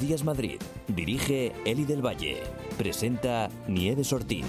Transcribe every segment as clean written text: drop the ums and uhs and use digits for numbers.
Días Madrid. Dirige Eli del Valle. Presenta Nieves Ortiz.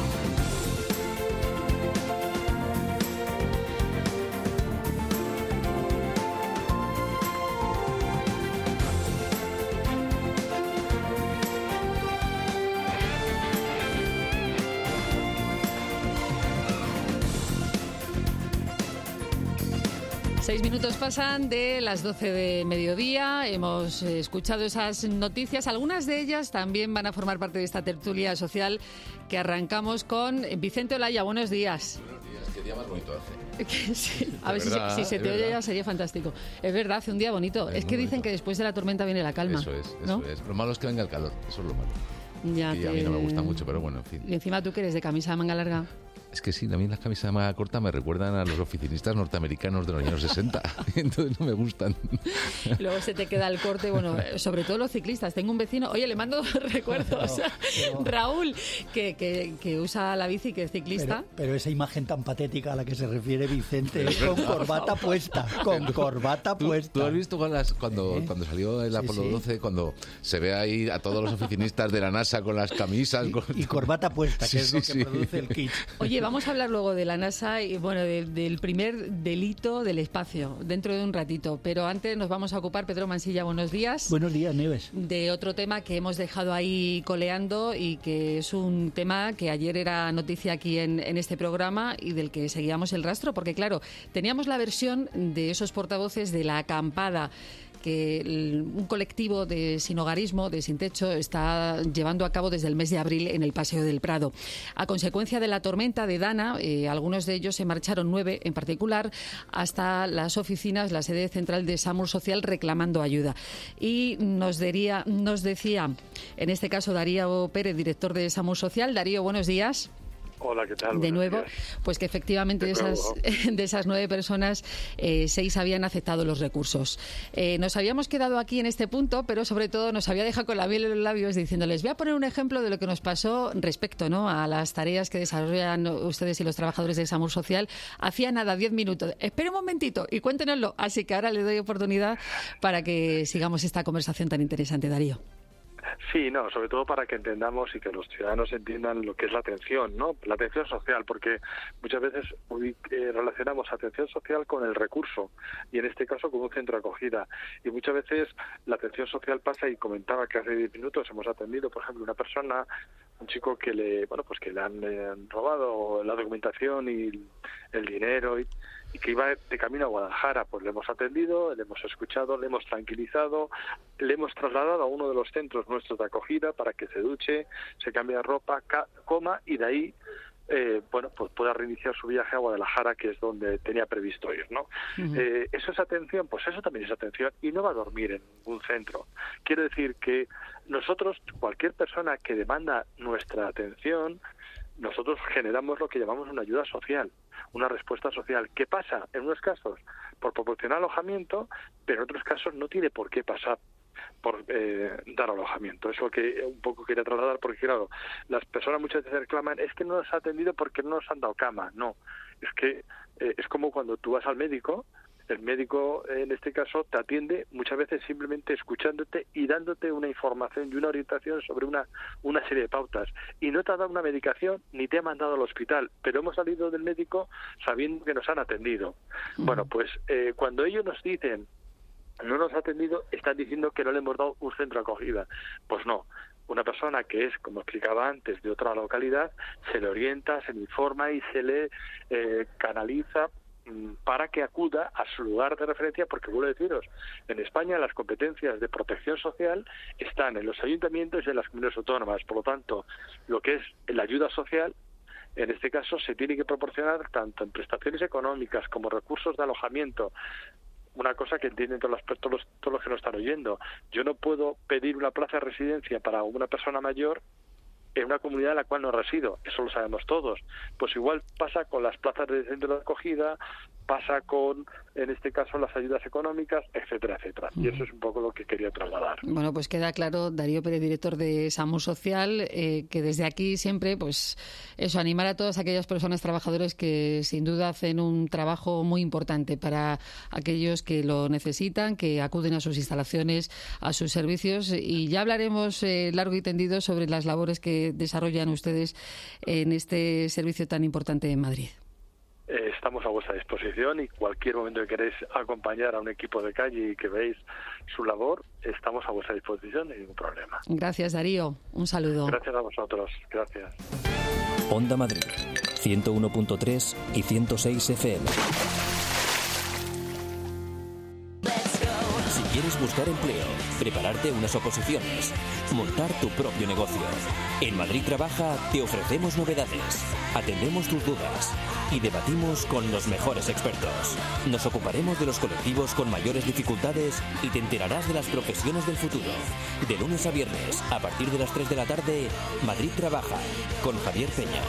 Seis minutos pasan de las 12 de mediodía. Hemos escuchado esas noticias. Algunas de ellas también van a formar parte de esta tertulia social que arrancamos con Vicente Olaya. Buenos días. Buenos días. Qué día más bonito hace. Sí, a ver si se te oye ya sería fantástico. Es verdad, hace un día bonito. Es que dicen que después de la tormenta viene la calma. Eso es, ¿no? eso es. Lo malo es que venga el calor. Eso es lo malo. Ya y a mí no me gusta mucho, pero bueno, en fin. Y encima tú que eres de camisa de manga larga. Es que sí, a mí las camisas de manga corta me recuerdan a los oficinistas norteamericanos de los años 60. Entonces no me gustan. Luego se te queda el corte, bueno, sobre todo los ciclistas. Tengo un vecino, oye, le mando recuerdos. Raúl, que usa la bici, que es ciclista. Pero esa imagen tan patética a la que se refiere Vicente es con corbata puesta. Con corbata puesta. ¿Tú has visto cuando salió el Apolo 12, cuando se ve ahí a todos los oficinistas de la NASA con las camisas? Y corbata puesta, que es lo que produce el kit. Oye, vamos a hablar luego de la NASA y bueno, del primer delito del espacio, dentro de un ratito. Pero antes nos vamos a ocupar, Pedro Mansilla, buenos días. Buenos días, Nieves. De otro tema que hemos dejado ahí coleando y que es un tema que ayer era noticia aquí en este programa y del que seguíamos el rastro, porque claro, teníamos la versión de esos portavoces de la acampada que un colectivo de sinhogarismo, de sin techo, está llevando a cabo desde el mes de abril en el Paseo del Prado. A consecuencia de la tormenta de Dana, algunos de ellos se marcharon, 9 en particular, hasta las oficinas, la sede central de SAMUR Social, reclamando ayuda. Y nos decía, en este caso, Darío Pérez, director de SAMUR Social. Darío, buenos días. Hola, ¿qué tal? De nuevo, pues que efectivamente de esas 9 personas, 6 habían aceptado los recursos. Nos habíamos quedado aquí en este punto, pero sobre todo nos había dejado con la miel en los labios diciéndoles, voy a poner un ejemplo de lo que nos pasó respecto, ¿no?, a las tareas que desarrollan ustedes y los trabajadores de SAMUR Social. Hacía nada, 10 minutos. Espera un momentito y cuéntenoslo. Así que ahora le doy oportunidad para que sigamos esta conversación tan interesante, Darío. Sí, no, sobre todo para que entendamos y que los ciudadanos entiendan lo que es la atención, ¿no? La atención social, porque muchas veces relacionamos atención social con el recurso y en este caso con un centro de acogida. Y muchas veces la atención social pasa, y comentaba que hace 10 minutos hemos atendido, por ejemplo, una persona, un chico que le han robado la documentación y el dinero y que iba de camino a Guadalajara. Pues le hemos atendido, le hemos escuchado, le hemos tranquilizado, le hemos trasladado a uno de los centros nuestros de acogida para que se duche, se cambie de ropa, coma y de ahí pues pueda reiniciar su viaje a Guadalajara, que es donde tenía previsto ir, ¿no? Uh-huh. Eso es atención, pues eso también es atención, y no va a dormir en ningún centro. Quiero decir que nosotros, cualquier persona que demanda nuestra atención, nosotros generamos lo que llamamos una ayuda social, una respuesta social. ¿Qué pasa? En unos casos por proporcionar alojamiento, pero en otros casos no tiene por qué pasar por dar alojamiento. Eso que un poco quería trasladar, porque claro, las personas muchas veces reclaman, es que no nos ha atendido porque no nos han dado cama. No, es que es como cuando tú vas al médico. El médico, en este caso, te atiende muchas veces simplemente escuchándote y dándote una información y una orientación sobre una serie de pautas. Y no te ha dado una medicación ni te ha mandado al hospital, pero hemos salido del médico sabiendo que nos han atendido. Uh-huh. Bueno, pues cuando ellos nos dicen no nos ha atendido, están diciendo que no le hemos dado un centro de acogida. Pues no. Una persona que es, como explicaba antes, de otra localidad, se le orienta, se le informa y se le canaliza para que acuda a su lugar de referencia, porque vuelvo a deciros, en España las competencias de protección social están en los ayuntamientos y en las comunidades autónomas. Por lo tanto, lo que es la ayuda social, en este caso, se tiene que proporcionar tanto en prestaciones económicas como recursos de alojamiento. Una cosa que entienden todos los que nos están oyendo. Yo no puedo pedir una plaza de residencia para una persona mayor en una comunidad en la cual no resido, eso lo sabemos todos. Pues igual pasa con las plazas de centro de acogida, pasa con, en este caso, las ayudas económicas, etcétera, etcétera. Y eso es un poco lo que quería trasladar. Bueno, pues queda claro, Darío Pérez, director de SAMU Social, que desde aquí siempre, pues eso, animar a todas aquellas personas trabajadoras que sin duda hacen un trabajo muy importante para aquellos que lo necesitan, que acuden a sus instalaciones, a sus servicios, y ya hablaremos largo y tendido sobre las labores que desarrollan ustedes en este servicio tan importante en Madrid. Estamos a vuestra disposición y cualquier momento que queréis acompañar a un equipo de calle y que veáis su labor, estamos a vuestra disposición, sin ningún problema. Gracias, Darío. Un saludo. Gracias a vosotros. Gracias. Onda Madrid, 101.3 y 106 FM. Si quieres buscar empleo, prepararte unas oposiciones, montar tu propio negocio. En Madrid Trabaja te ofrecemos novedades, atendemos tus dudas y debatimos con los mejores expertos. Nos ocuparemos de los colectivos con mayores dificultades y te enterarás de las profesiones del futuro. De lunes a viernes, a partir de las 3 de la tarde, Madrid Trabaja, con Javier Peña.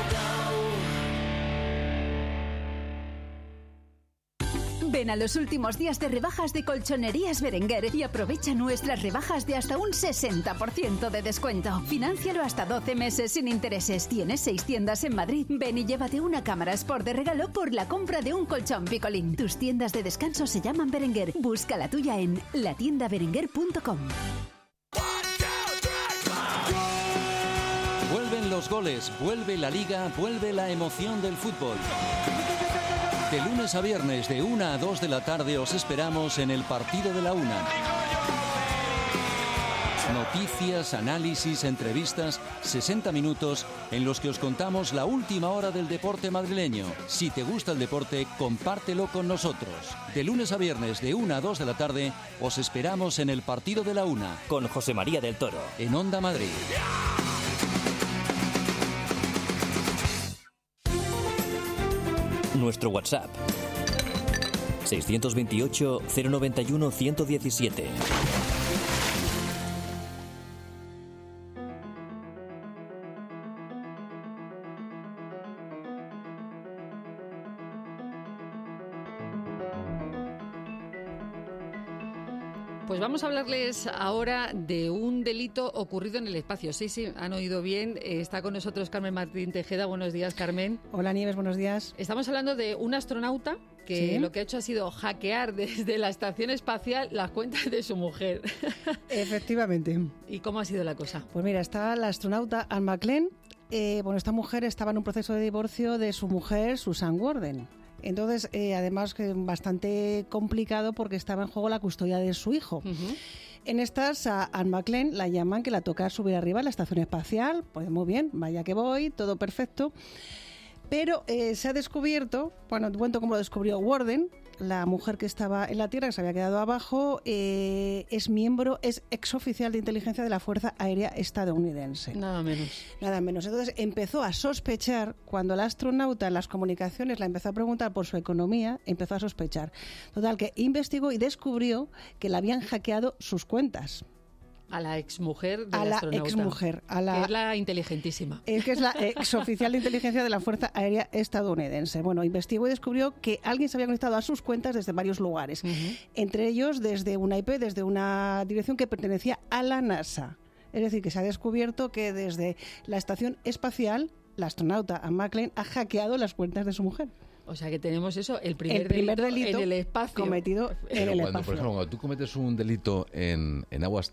Ven a los últimos días de rebajas de Colchonerías Berenguer y aprovecha nuestras rebajas de hasta un 60% de descuento. Fináncialo hasta 12 meses sin intereses. Tienes 6 tiendas en Madrid. Ven y llévate una cámara Sport de regalo por la compra de un colchón Picolín. Tus tiendas de descanso se llaman Berenguer. Busca la tuya en latiendaberenguer.com. Vuelven los goles, vuelve la Liga, vuelve la emoción del fútbol. De lunes a viernes, de 1 a 2 de la tarde, os esperamos en el Partido de la Una. Noticias, análisis, entrevistas, 60 minutos en los que os contamos la última hora del deporte madrileño. Si te gusta el deporte, compártelo con nosotros. De lunes a viernes, de 1 a 2 de la tarde, os esperamos en el Partido de la Una. Con José María del Toro. En Onda Madrid. Nuestro WhatsApp 628 091 117. Pues vamos a hablarles ahora de un delito ocurrido en el espacio. Sí, han oído bien. Está con nosotros Carmen Martín Tejeda. Buenos días, Carmen. Hola, Nieves, buenos días. Estamos hablando de un astronauta que ¿Sí? lo que ha hecho ha sido hackear desde la estación espacial las cuentas de su mujer. Efectivamente. ¿Y cómo ha sido la cosa? Pues mira, está la astronauta Anne McClain. Esta mujer estaba en un proceso de divorcio de su mujer, Susan Worden. Entonces, además, bastante complicado porque estaba en juego la custodia de su hijo. Uh-huh. En estas, a Anne McClain la llaman que la toca subir arriba a la estación espacial. Pues muy bien, vaya que voy, todo perfecto. Pero se ha descubierto, bueno, te cuento cómo lo descubrió Worden, la mujer que estaba en la Tierra, que se había quedado abajo, es exoficial de inteligencia de la Fuerza Aérea Estadounidense. Nada menos. Nada menos. Entonces empezó a sospechar, cuando la astronauta en las comunicaciones la empezó a preguntar por su economía, empezó a sospechar. Total, que investigó y descubrió que le habían hackeado sus cuentas. A la exmujer de a la astronauta. Exmujer, que es la inteligentísima. Es que es la exoficial de inteligencia de la Fuerza Aérea Estadounidense. Bueno, investigó y descubrió que alguien se había conectado a sus cuentas desde varios lugares. Uh-huh. Entre ellos desde una IP, desde una dirección que pertenecía a la NASA. Es decir, que se ha descubierto que desde la estación espacial, la astronauta Anne McClain ha hackeado las cuentas de su mujer. O sea que tenemos eso, el primer delito en el espacio. Cometido en el espacio. Por ejemplo, cuando tú cometes un delito en aguas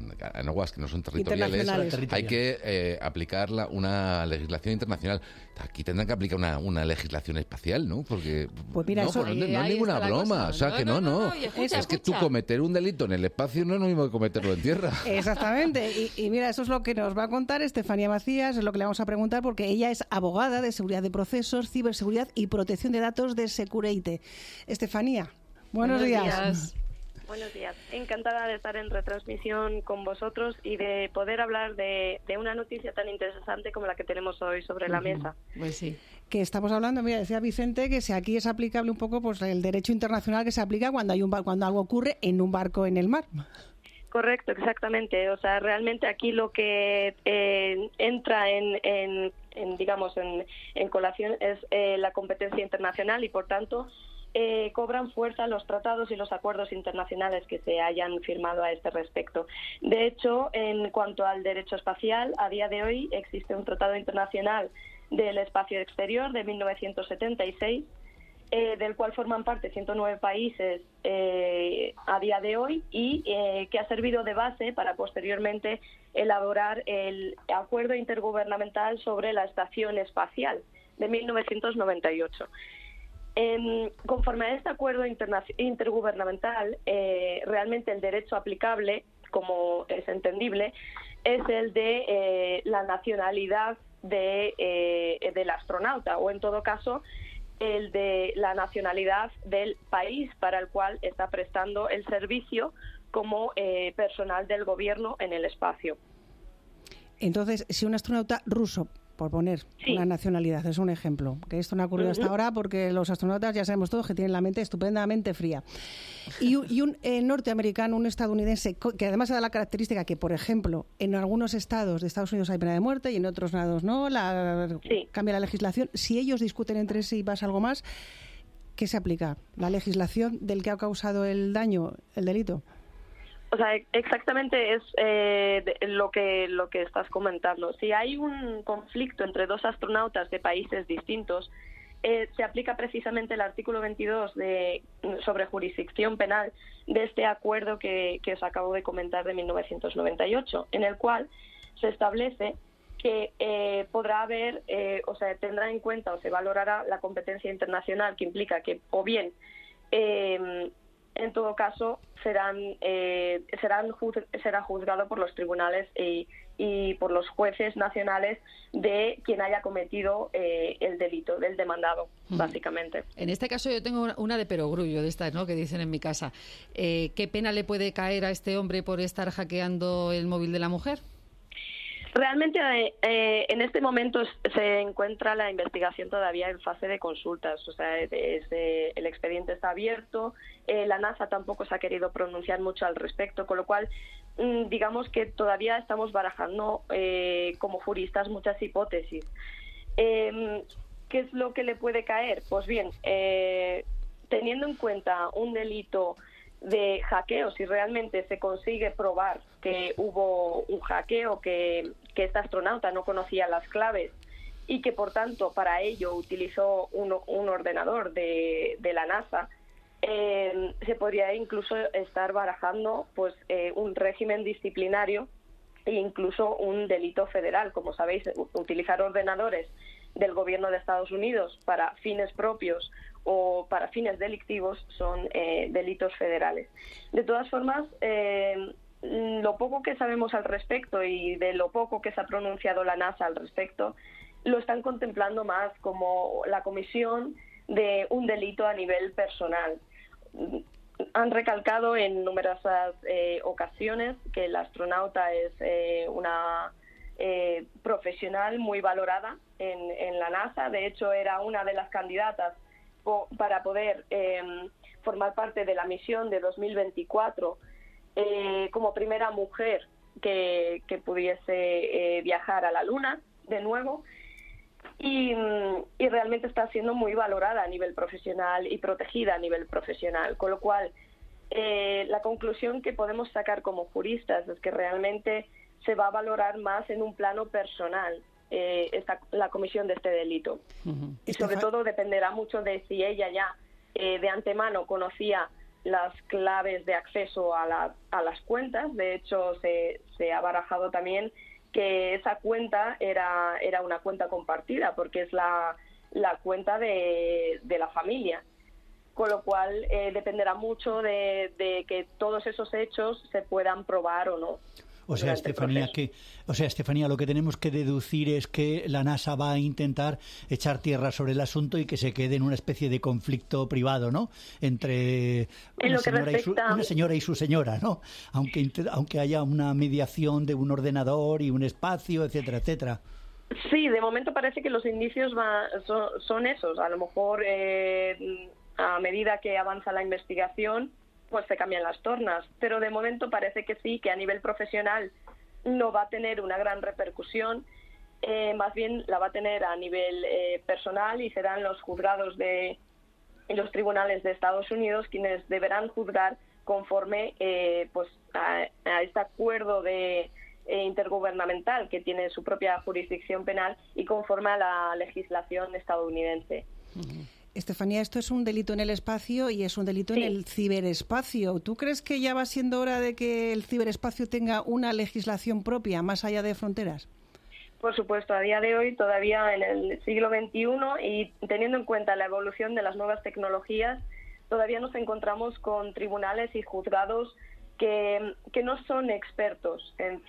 que no son territoriales, hay que aplicar una legislación internacional. Aquí tendrán que aplicar una legislación espacial, ¿no? Porque pues mira, no es ninguna broma. O sea, que no. Escucha. Que tú cometer un delito en el espacio no es lo mismo que cometerlo en tierra. Exactamente. Y mira, eso es lo que nos va a contar Estefanía Macías, es lo que le vamos a preguntar, porque ella es abogada de seguridad de procesos, ciberseguridad y protección de datos de Securite. Estefanía, buenos días. Buenos días. Encantada de estar en retransmisión con vosotros y de poder hablar de una noticia tan interesante como la que tenemos hoy sobre la mesa. Pues sí. Que estamos hablando, mira, decía Vicente, que si aquí es aplicable un poco pues el derecho internacional que se aplica cuando algo ocurre en un barco en el mar. Correcto, exactamente. O sea, realmente aquí lo que entra en colación es la competencia internacional y, por tanto, cobran fuerza los tratados y los acuerdos internacionales que se hayan firmado a este respecto. De hecho, en cuanto al derecho espacial, a día de hoy existe un tratado internacional del espacio exterior de 1976, del cual forman parte 109 países a día de hoy y que ha servido de base para posteriormente elaborar el Acuerdo Intergubernamental sobre la Estación Espacial de 1998. Conforme a este acuerdo intergubernamental, realmente el derecho aplicable, como es entendible, es el de la nacionalidad del astronauta, o en todo caso el de la nacionalidad del país para el cual está prestando el servicio como personal del gobierno en el espacio. Entonces, si un astronauta ruso, por poner una nacionalidad, es un ejemplo, que esto no ha ocurrido hasta ahora porque los astronautas ya sabemos todos que tienen la mente estupendamente fría. Y un norteamericano, un estadounidense, que además da la característica que, por ejemplo, en algunos estados de Estados Unidos hay pena de muerte y en otros lados no, cambia la legislación. Si ellos discuten entre sí y pasa algo más, ¿qué se aplica? ¿La legislación del que ha causado el daño, el delito? O sea, exactamente es lo que estás comentando. Si hay un conflicto entre dos astronautas de países distintos, se aplica precisamente el artículo 22 sobre jurisdicción penal de este acuerdo que os acabo de comentar de 1998, en el cual se establece que podrá haber, tendrá en cuenta o se valorará la competencia internacional, que implica que o bien en todo caso será juzgado por los tribunales y por los jueces nacionales de quien haya cometido el delito del demandado, básicamente. En este caso yo tengo una de perogrullo, de estas, ¿no?, que dicen en mi casa. ¿Qué pena le puede caer a este hombre por estar hackeando el móvil de la mujer? Realmente en este momento se encuentra la investigación todavía en fase de consultas, o sea, el expediente está abierto, la NASA tampoco se ha querido pronunciar mucho al respecto, con lo cual digamos que todavía estamos barajando como juristas muchas hipótesis. ¿Qué es lo que le puede caer? Pues bien, teniendo en cuenta un delito de hackeo, si realmente se consigue probar que hubo un hackeo, que este astronauta no conocía las claves y que por tanto para ello utilizó un ordenador de la NASA, se podría incluso estar barajando pues un régimen disciplinario e incluso un delito federal. Como sabéis, utilizar ordenadores del gobierno de Estados Unidos para fines propios o para fines delictivos son delitos federales. De todas formas, lo poco que sabemos al respecto y de lo poco que se ha pronunciado la NASA al respecto, lo están contemplando más como la comisión de un delito a nivel personal. Han recalcado en numerosas ocasiones que el astronauta es una profesional muy valorada en la NASA. De hecho, era una de las candidatas para poder formar parte de la misión de 2024 como primera mujer que pudiese viajar a la Luna de nuevo, y realmente está siendo muy valorada a nivel profesional y protegida a nivel profesional, con lo cual la conclusión que podemos sacar como juristas es que realmente se va a valorar más en un plano personal la comisión de este delito. Y sobre todo dependerá mucho de si ella ya de antemano conocía las claves de acceso a las cuentas. De hecho, se ha barajado también que esa cuenta era una cuenta compartida, porque es la cuenta de la familia. Con lo cual dependerá mucho de que todos esos hechos se puedan probar o no. O sea, Estefanía, lo que tenemos que deducir es que la NASA va a intentar echar tierra sobre el asunto y que se quede en una especie de conflicto privado, ¿no? Entre una señora y su señora, ¿no? Aunque haya una mediación de un ordenador y un espacio, etcétera, etcétera. Sí, de momento parece que los indicios son esos. A lo mejor a medida que avanza la investigación, pues se cambian las tornas, pero de momento parece que sí, que a nivel profesional no va a tener una gran repercusión, más bien la va a tener a nivel personal, y serán los juzgados de los tribunales de Estados Unidos quienes deberán juzgar conforme pues a este acuerdo de intergubernamental que tiene su propia jurisdicción penal y conforme a la legislación estadounidense. Estefanía, esto es un delito en el espacio y es un delito en el ciberespacio. ¿Tú crees que ya va siendo hora de que el ciberespacio tenga una legislación propia más allá de fronteras? Por supuesto, a día de hoy, todavía en el siglo XXI y teniendo en cuenta la evolución de las nuevas tecnologías, todavía nos encontramos con tribunales y juzgados que no son expertos en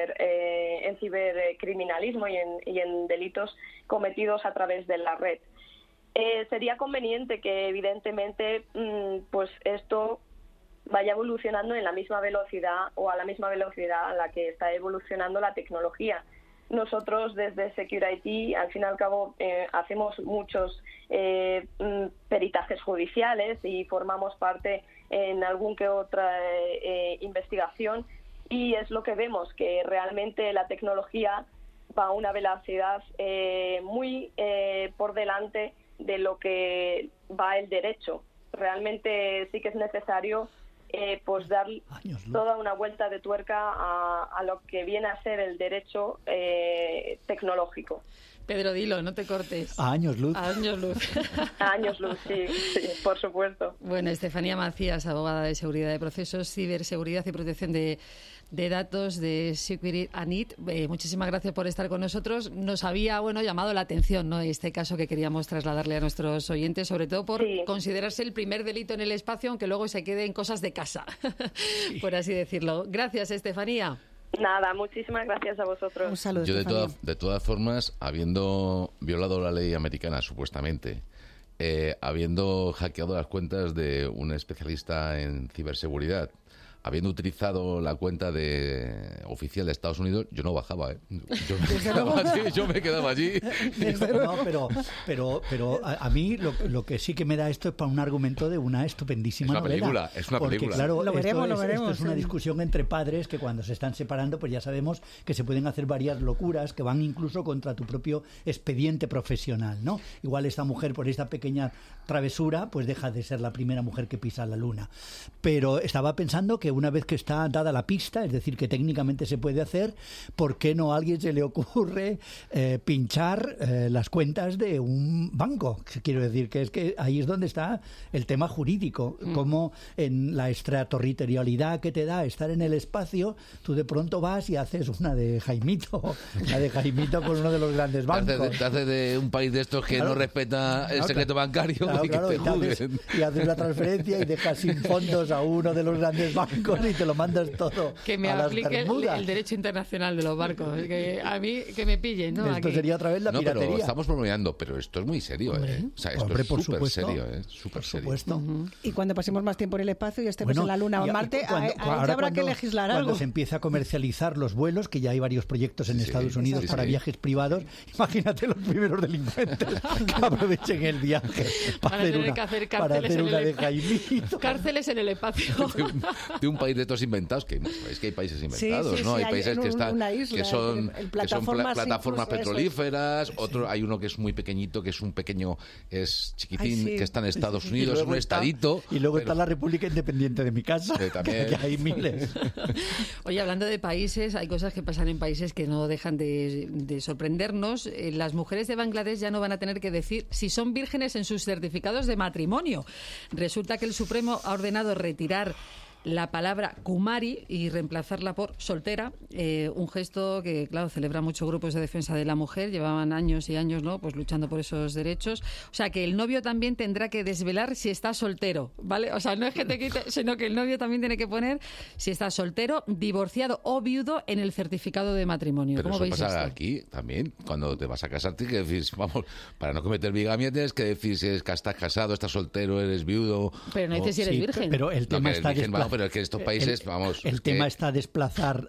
cibercriminalismo y en delitos cometidos a través de la red. Sería conveniente que, evidentemente, pues esto vaya evolucionando en la misma velocidad o a la misma velocidad a la que está evolucionando la tecnología. Nosotros desde Security, al fin y al cabo, hacemos muchos peritajes judiciales y formamos parte en algún que otra investigación, y es lo que vemos, que realmente la tecnología va a una velocidad muy por delante de lo que va el derecho. Realmente sí que es necesario pues dar toda una vuelta de tuerca a lo que viene a ser el derecho tecnológico. Pedro, dilo, no te cortes. A años luz. A años luz. A años luz, sí, por supuesto. Bueno, Estefanía Macías, abogada de seguridad de procesos, ciberseguridad y protección de datos de Security Anit. Muchísimas gracias por estar con nosotros. Nos había llamado la atención, ¿no?, este caso que queríamos trasladarle a nuestros oyentes, sobre todo por considerarse el primer delito en el espacio, aunque luego se quede en cosas de casa, por así decirlo. Gracias, Estefanía. Nada, muchísimas gracias a vosotros. Un saludo. Yo de todas formas, habiendo violado la ley americana, supuestamente, habiendo hackeado las cuentas de un especialista en ciberseguridad, habiendo utilizado la cuenta oficial de Estados Unidos, yo no bajaba, yo me quedaba allí. No, pero a mí lo que sí que me da esto es para un argumento de una estupendísima novela. Es una película. Porque, claro, lo veremos. Esto es una discusión entre padres que cuando se están separando, pues ya sabemos que se pueden hacer varias locuras que van incluso contra tu propio expediente profesional, ¿no? Igual esta mujer, por esta pequeña travesura, pues deja de ser la primera mujer que pisa la luna. Pero estaba pensando que una vez que está dada la pista, es decir, que técnicamente se puede hacer, ¿por qué no a alguien se le ocurre pinchar las cuentas de un banco? Quiero decir que es que ahí es donde está el tema jurídico, como en la extraterritorialidad que te da estar en el espacio, tú de pronto vas y haces una de Jaimito con uno de los grandes bancos. Te hace de un país de estos que no respeta el secreto bancario y que te juzguen. Y haces una transferencia y dejas sin fondos a uno de los grandes bancos y te lo mandas todo que me a las aplique Bermudas. el derecho internacional de los barcos, que a mí que me pillen, ¿no? Esto sería otra vez la piratería. Pero estamos bromeando, pero esto es muy serio, ¿eh? O sea, esto es súper serio, súper serio. Y cuando pasemos más tiempo en el espacio y estemos en la Luna o en Marte, habrá que legislar algo. Cuando se empieza a comercializar los vuelos, que ya hay varios proyectos en Estados Unidos para viajes privados, imagínate los primeros delincuentes que aprovechen el viaje para hacer una de Jaimito. Cárceles en el espacio. De un país de estos inventados, que es que hay países inventados, ¿no? Hay países que son plataformas petrolíferas, hay uno que es muy pequeñito, que es un pequeño, es chiquitín, que está en Estados Unidos, es un estadito. Y luego está la República Independiente de mi casa, que hay miles. Oye, hablando de países, hay cosas que pasan en países que no dejan de sorprendernos. Las mujeres de Bangladesh ya no van a tener que decir si son vírgenes en sus certificados de matrimonio. Resulta que el Supremo ha ordenado retirar la palabra Kumari y reemplazarla por soltera, un gesto que, claro, celebra muchos grupos de defensa de la mujer, llevaban años y años, ¿no?, pues luchando por esos derechos. O sea, que el novio también tendrá que desvelar si está soltero, ¿vale? O sea, no es que te quite, sino que el novio también tiene que poner si está soltero, divorciado o viudo en el certificado de matrimonio. Pero ¿Cómo eso veis pasa esto? aquí también, cuando te vas a casar, tienes que decir, vamos, para no cometer bigamia tienes que decir si estás casado, estás soltero, eres viudo. Pero no dices si eres virgen. Pero el tema está pero es que estos países, el tema está desplazar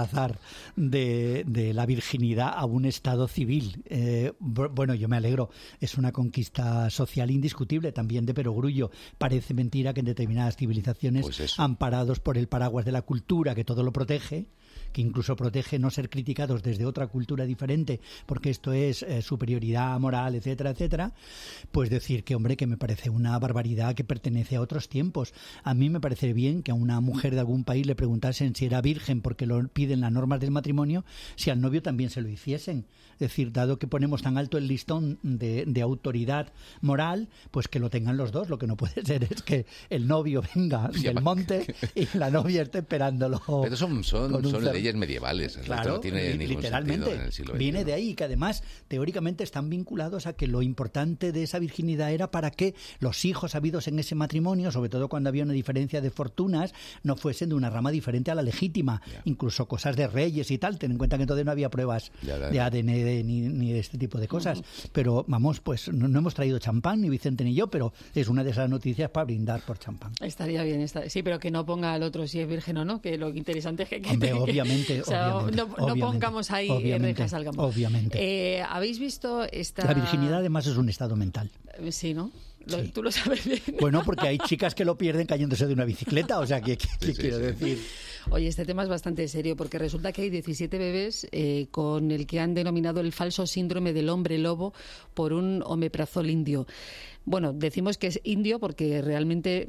de la virginidad a un estado civil. Bueno, yo me alegro. Es una conquista social indiscutible, también de perogrullo. Parece mentira que en determinadas civilizaciones, amparados por el paraguas de la cultura que todo lo protege, que incluso protege no ser criticados desde otra cultura diferente, porque esto es superioridad moral, etcétera, etcétera, pues decir que, hombre, que me parece una barbaridad que pertenece a otros tiempos. A mí me parece bien que a una mujer de algún país le preguntasen si era virgen porque lo piden las normas del matrimonio, si al novio también se lo hiciesen. Es decir, dado que ponemos tan alto el listón de autoridad moral, pues que lo tengan los dos. Lo que no puede ser es que el novio venga del monte y la novia esté esperándolo. Pero son leyes medievales. Claro, esto no tiene literalmente. Ningún sentido en el siglo XXI. Viene de ahí, que además teóricamente están vinculados a que lo importante de esa virginidad era para que los hijos habidos en ese matrimonio, sobre todo cuando había una diferencia de fortunas, no fuesen de una rama diferente a la legítima. Incluso cosas de reyes y tal. Ten en cuenta que entonces no había pruebas de ADN ni de este tipo de cosas. Pero vamos, pues no hemos traído champán, ni Vicente ni yo, pero es una de esas noticias para brindar por champán. Estaría bien, sí, pero que no ponga al otro si es virgen o no, que lo interesante es que... Hombre, obviamente, o sea, obviamente, no pongamos ahí rejas al campo. Obviamente. ¿Habéis visto esta...? La virginidad además es un estado mental. Sí, ¿no? Sí. Tú lo sabes bien. Bueno, porque hay chicas que lo pierden cayéndose de una bicicleta, o sea, ¿qué quiero decir? Oye, este tema es bastante serio porque resulta que hay 17 bebés con el que han denominado el falso síndrome del hombre lobo por un omeprazol indio. Bueno, decimos que es indio porque realmente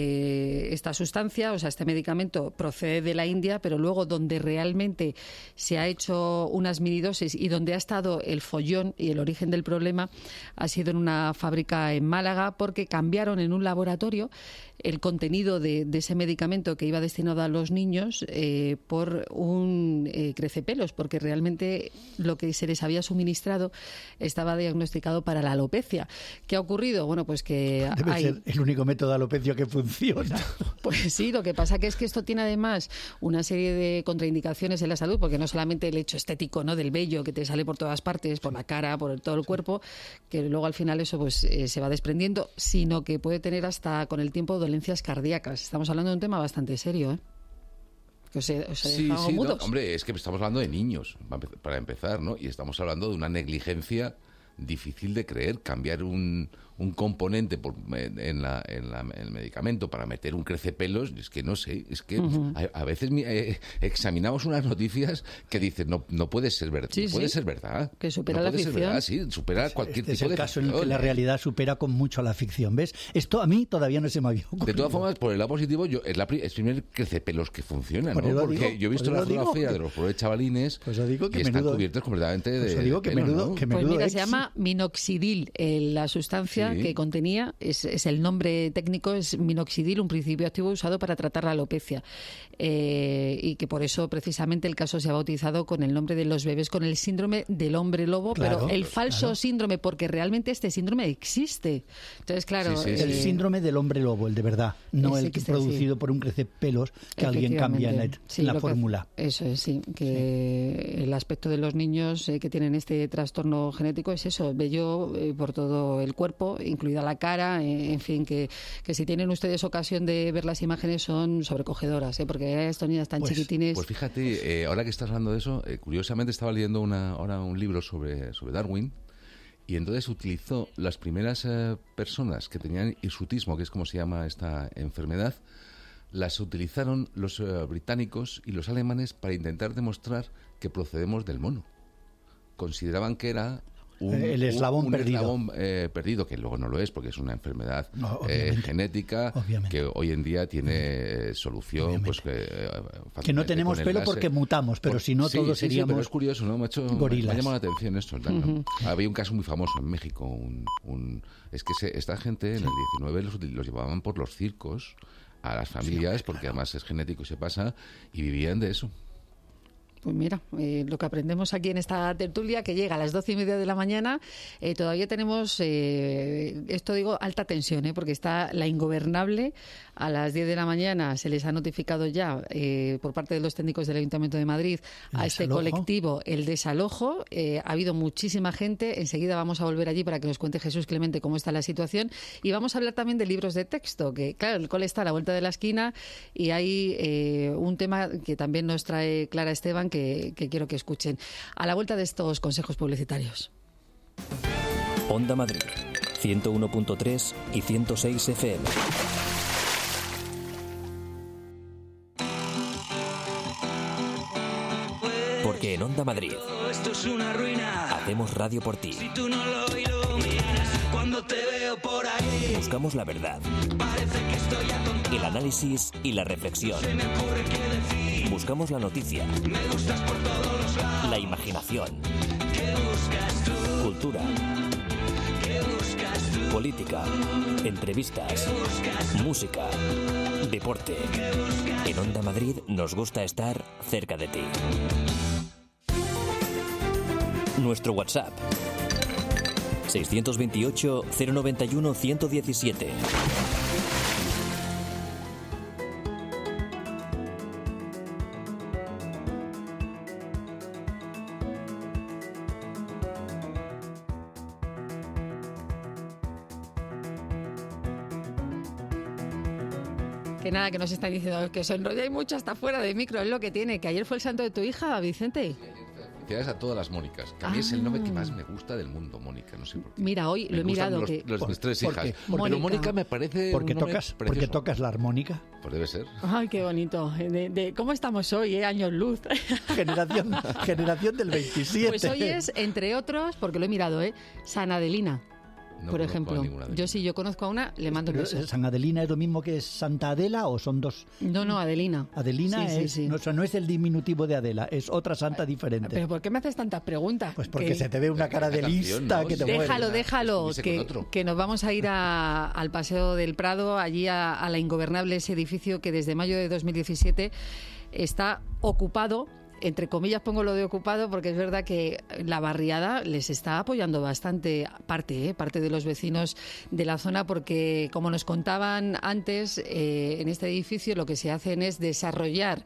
esta sustancia, o sea, este medicamento procede de la India, pero luego donde realmente se ha hecho unas minidosis y donde ha estado el follón y el origen del problema ha sido en una fábrica en Málaga, porque cambiaron en un laboratorio el contenido de ese medicamento que iba destinado a los niños por un crecepelos, porque realmente lo que se les había suministrado estaba diagnosticado para la alopecia. ¿Qué ha ocurrido? Bueno, pues que debe ser el único método de alopecia que funciona. Pues sí, lo que pasa que es que esto tiene además una serie de contraindicaciones en la salud, porque no solamente el hecho estético, ¿no?, del vello que te sale por todas partes, por la cara, por todo el cuerpo, que luego al final eso pues se va desprendiendo, sino que puede tener hasta con el tiempo dolencias cardíacas. Estamos hablando de un tema bastante serio, ¿eh? Que os he dejado mudos. No, hombre, es que estamos hablando de niños, para empezar, ¿no? Y estamos hablando de una negligencia difícil de creer. Cambiar un componente en el medicamento para meter un crecepelos, es que no sé, es que a veces examinamos unas noticias que dicen no puede ser verdad, puede ser verdad, que supera la ficción, supera cualquier tipo de ficción. Es el caso en el que la realidad supera con mucho a la ficción, ¿ves? Esto a mí todavía no se me había ocurrido. De todas formas, por el lado positivo, es el primer crecepelos que funciona, ¿no? Porque yo he visto la fotografía de los pobres chavalines y están cubiertos completamente de pelo, ¿no? Pues mira, se llama minoxidil, la sustancia que contenía, es el nombre técnico, es minoxidil, un principio activo usado para tratar la alopecia. Y que por eso precisamente el caso se ha bautizado con el nombre de los bebés con el síndrome del hombre lobo, pero el falso síndrome, porque realmente este síndrome existe. Entonces, claro... el síndrome del hombre lobo, el de verdad, no el que producido por un crecepelos que alguien cambia en la fórmula. Eso es, que el aspecto de los niños que tienen este trastorno genético es eso, vello por todo el cuerpo, incluida la cara, en fin, que si tienen ustedes ocasión de ver las imágenes son sobrecogedoras, porque estos niños tan chiquitines... Pues fíjate, ahora que estás hablando de eso, curiosamente estaba leyendo ahora un libro sobre Darwin, y entonces utilizó las primeras personas que tenían hirsutismo, que es como se llama esta enfermedad, las utilizaron los británicos y los alemanes para intentar demostrar que procedemos del mono. Consideraban que era el eslabón perdido. Perdido, que luego no lo es, porque es una enfermedad genética que hoy en día tiene solución. Pues que no tenemos pelo porque mutamos, pero si no todos seríamos pero es curioso, ¿no? Me ha llamado la atención esto. Había un caso muy famoso en México. Es que esta gente en el 19 los llevaban por los circos a las familias, porque además es genético y se pasa, y vivían de eso. Pues mira, lo que aprendemos aquí en esta tertulia, que llega a las 12:30 de la mañana, todavía tenemos, esto digo, alta tensión, porque está la ingobernable. A las 10 de la mañana se les ha notificado ya, por parte de los técnicos del Ayuntamiento de Madrid, a este colectivo el desalojo. Ha habido muchísima gente. Enseguida vamos a volver allí para que nos cuente Jesús Clemente cómo está la situación. Y vamos a hablar también de libros de texto, que claro, el cole está a la vuelta de la esquina y hay un tema que también nos trae Clara Esteban, que quiero que escuchen a la vuelta de estos consejos publicitarios. Onda Madrid, 101.3 y 106 FM. Porque en Onda Madrid esto es una ruina. Hacemos radio por ti. Si tú no lo iluminas, cuando te veo por ahí, buscamos la verdad, parece que estoy atontado. el análisis y la reflexión. Se me ocurre qué decir. Buscamos la noticia, Me gustas por todos los lados. la imaginación, ¿Qué buscas tú? cultura, ¿Qué buscas tú? política, entrevistas, música, deporte. En Onda Madrid nos gusta estar cerca de ti. Nuestro WhatsApp 628 091 117. Que nada, que nos están diciendo que os enrolláis mucho hasta fuera de micro, es lo que tiene. Que ayer fue el santo de tu hija, Vicente. Felicidades a todas las Mónicas, que a mí es el nombre que más me gusta del mundo, Mónica, no sé por qué. Mira, hoy lo he mirado. Mis tres hijas. Pero Mónica me parece porque un nombre porque tocas la armónica. Pues debe ser. Ay, qué bonito. ¿Cómo estamos hoy, años luz? Generación del 27. Pues hoy es, entre otros, porque lo he mirado, San Adelina. No por ejemplo, yo conozco a una, le mando un beso. ¿San Adelina es lo mismo que Santa Adela o son dos? No, Adelina. Adelina sí. No es el diminutivo de Adela, es otra santa diferente. ¿Pero por qué me haces tantas preguntas? Pues porque se te ve una cara de lista, ¿no? Que te Déjalo, que nos vamos a ir al Paseo del Prado, allí a la Ingobernable, ese edificio que desde mayo de 2017 está ocupado. Entre comillas pongo lo de ocupado porque es verdad que la barriada les está apoyando bastante parte de los vecinos de la zona, porque como nos contaban antes, en este edificio lo que se hacen es desarrollar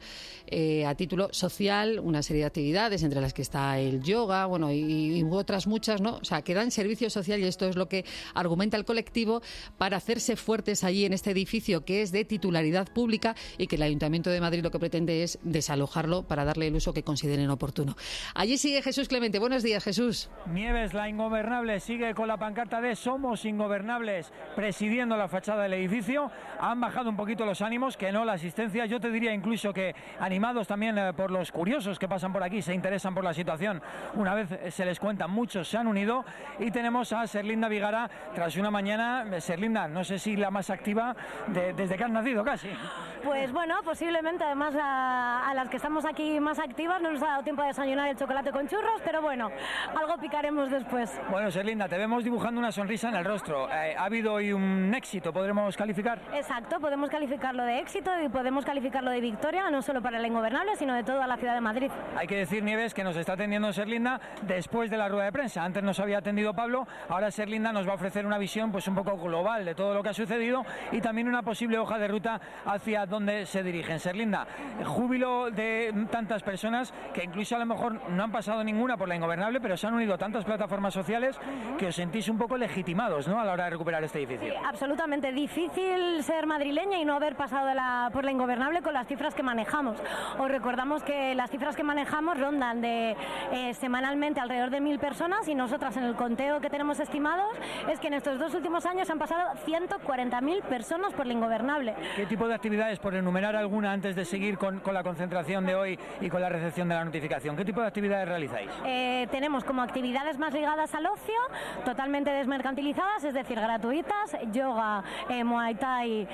a título social una serie de actividades, entre las que está el yoga, y otras muchas, ¿no? O sea, que dan servicio social, y esto es lo que argumenta el colectivo, para hacerse fuertes allí en este edificio que es de titularidad pública y que el Ayuntamiento de Madrid lo que pretende es desalojarlo para darle el uso que consideren oportuno. Allí sigue Jesús Clemente. Buenos días, Jesús. Nieves, la ingobernable, sigue con la pancarta de Somos Ingobernables presidiendo la fachada del edificio. Han bajado un poquito los ánimos, que no la asistencia. Yo te diría incluso que animados también por los curiosos que pasan por aquí, se interesan por la situación. Una vez se les cuenta, muchos se han unido, y tenemos a Serlinda Vigara tras una mañana. Serlinda, no sé si la más activa desde que has nacido casi. Pues bueno, posiblemente, además a las que estamos aquí más activas no nos ha dado tiempo a desayunar el chocolate con churros, pero bueno, algo picaremos después. Bueno, Serlinda, te vemos dibujando una sonrisa en el rostro. Ha habido hoy un éxito, ¿podremos calificar? Exacto, podemos calificarlo de éxito y podemos calificarlo de victoria, no solo para la Ingobernable, sino de toda la ciudad de Madrid. Hay que decir, Nieves, que nos está atendiendo Serlinda después de la rueda de prensa. Antes nos había atendido Pablo, ahora Serlinda nos va a ofrecer una visión pues un poco global de todo lo que ha sucedido y también una posible hoja de ruta hacia dónde se dirigen. Serlinda, júbilo de tantas personas que incluso a lo mejor no han pasado ninguna por la Ingobernable, pero se han unido tantas plataformas sociales que os sentís un poco legitimados, ¿no?, a la hora de recuperar este edificio. Sí, absolutamente. Difícil ser madrileña y no haber pasado por la Ingobernable con las cifras que manejamos. Os recordamos que las cifras que manejamos rondan de semanalmente alrededor de 1.000 personas, y nosotras en el conteo que tenemos estimados es que en estos 2 últimos años han pasado 140.000 personas por la Ingobernable. ¿Qué tipo de actividades, por enumerar alguna antes de seguir con la concentración de hoy y con la recepción de la notificación, qué tipo de actividades realizáis? Tenemos como actividades más ligadas al ocio, totalmente desmercantilizadas, es decir, gratuitas: yoga, muay thai,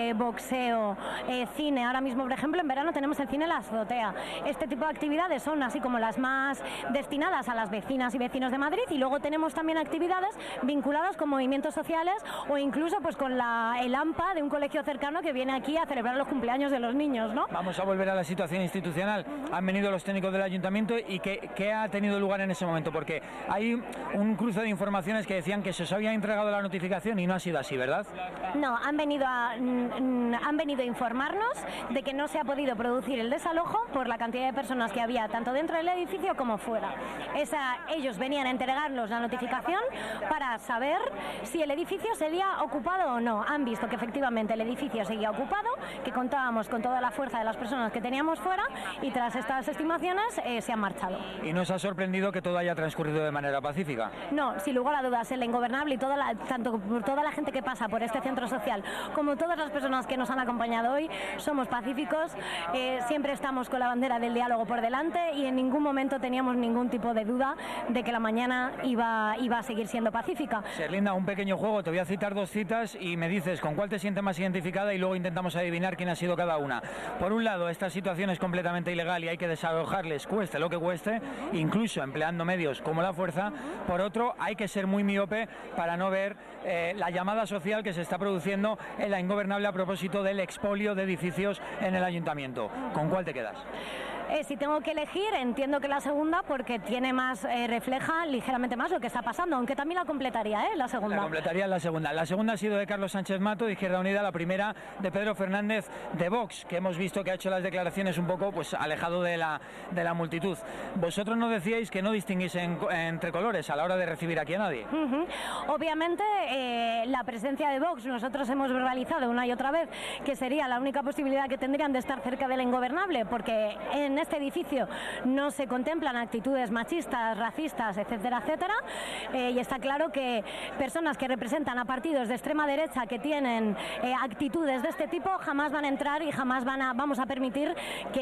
boxeo, cine. Ahora mismo, por ejemplo, en verano tenemos el cine La Azotea. Este tipo de actividades son así como las más destinadas a las vecinas y vecinos de Madrid, y luego tenemos también actividades vinculadas con movimientos sociales o incluso pues con el AMPA de un colegio cercano que viene aquí a celebrar los cumpleaños de los niños, ¿no? Vamos a volver a la situación institucional. Han venido los técnicos del ayuntamiento, y ¿qué ha tenido lugar en ese momento? Porque hay un cruce de informaciones que decían que se os había entregado la notificación y no ha sido así, ¿verdad? No, han venido a informarnos de que no se ha podido producir el desalojo por la cantidad de personas que había tanto dentro del edificio como fuera. Ellos venían a entregarnos la notificación para saber si el edificio seguía ocupado o no. Han visto que efectivamente el edificio seguía ocupado, que contábamos con toda la fuerza de las personas que teníamos fuera, y tras esta estas estimaciones, se han marchado. ¿Y nos ha sorprendido que todo haya transcurrido de manera pacífica? No, sin lugar a dudas, el Ingobernable y tanto por toda la gente que pasa por este centro social como todas las personas que nos han acompañado hoy, somos pacíficos, siempre estamos con la bandera del diálogo por delante y en ningún momento teníamos ningún tipo de duda de que la mañana iba a seguir siendo pacífica. Serlinda, un pequeño juego, te voy a citar 2 citas y me dices con cuál te sientes más identificada y luego intentamos adivinar quién ha sido cada una. Por un lado, esta situación es completamente ilegal y hay que desalojarles, cueste lo que cueste, incluso empleando medios como la fuerza. Por otro, hay que ser muy miope para no ver la llamada social que se está produciendo en la Ingobernable a propósito del expolio de edificios en el ayuntamiento. ¿Con cuál te quedas? Si tengo que elegir, entiendo que la segunda, porque tiene más, refleja ligeramente más lo que está pasando, aunque también la completaría, la segunda. La completaría la segunda. La segunda ha sido de Carlos Sánchez Mato, de Izquierda Unida, la primera de Pedro Fernández, de Vox, que hemos visto que ha hecho las declaraciones un poco pues alejado de la multitud. Vosotros nos decíais que no distinguís entre colores a la hora de recibir aquí a nadie. Obviamente, la presencia de Vox, nosotros hemos verbalizado una y otra vez que sería la única posibilidad que tendrían de estar cerca de la Ingobernable, porque en este edificio no se contemplan actitudes machistas, racistas, etcétera, etcétera, y está claro que personas que representan a partidos de extrema derecha que tienen actitudes de este tipo jamás van a entrar y jamás vamos a permitir